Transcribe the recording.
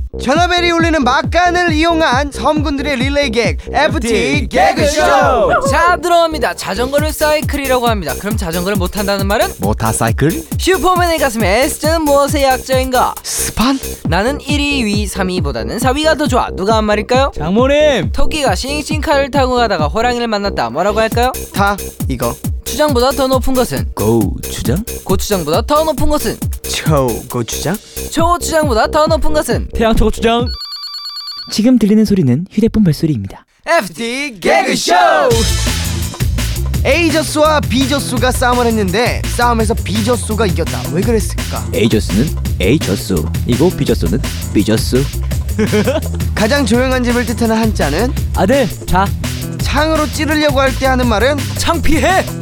전화벨이 울리는 막간을 이용한 섬군들의 릴레이 객 FT 개그쇼. 자, 들어갑니다. 자전거를 사이클이라고 합니다. 그럼 자전거를 못한다는 말은? 모타사이클? 슈퍼맨의 가슴에 S자는 무엇의 약자인가? 스판? 나는 1위, 위, 3위보다는 4위가 더 좋아. 누가 한 말일까요? 장모님. 토끼가 싱싱카를 타고 가다가 호랑이를 만났다. 뭐라고 할까요? 다 이거. 추장보다 더 높은 것은? 고추장? 고추장보다 더 높은 것은? 초고추장? 초고추장보다 더 높은 것은? 태양초고추장. 지금 들리는 소리는 휴대폰 벨소리입니다. FT 개그쇼. A저수와 B저수가 싸움을 했는데 싸움에서 B저수가 이겼다. 왜 그랬을까? A저수는 A저수, 이고 B저수는 B저수. 가장 조용한 집을 뜻하는 한자는? 아들, 자. 창으로 찌르려고 할 때 하는 말은? 창피해!